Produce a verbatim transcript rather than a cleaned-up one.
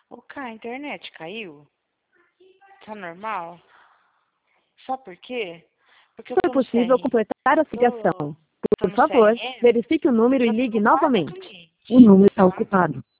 O K, a internet caiu? Tá normal? Sabe por quê? Porque eu Foi tô no possível C R M. completar a Tô, ligação. tô Por no favor, C R M, verifique o número e tá ligue tudo pago, novamente. cliente. O número está Tá? ocupado.